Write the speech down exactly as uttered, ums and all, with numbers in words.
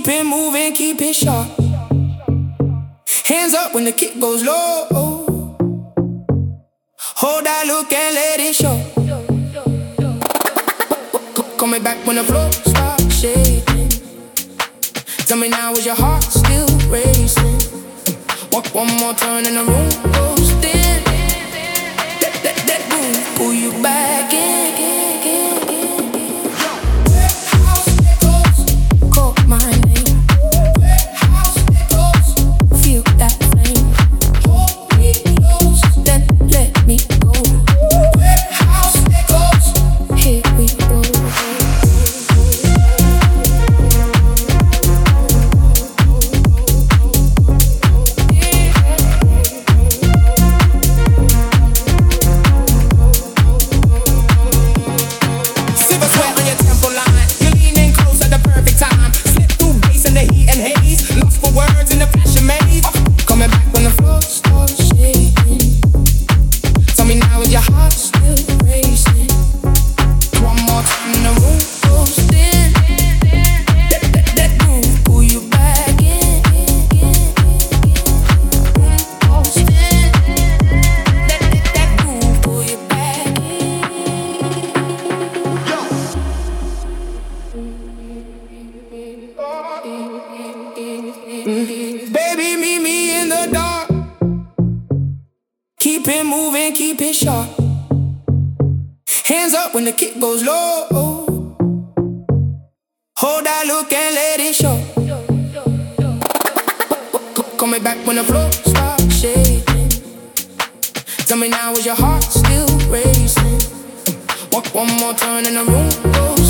it moving, keep it sharp. Hands up when the kick goes low. Hold that look and let it show. Coming back when the floor starts shaking. Tell me now, is your heart still racing? Walk one more turn and the room goes dim. That, that, that groove pull you back in. Call my name. Feel that flame. Hold me close, then let me go. Here we go. Baby, meet me in the dark. Keep it moving, keep it sharp. Hands up when the kick goes low. Hold that look and let it show. Coming back when the floor starts shaking. Tell me now, is your heart still racing? Walk one more turn and the room goes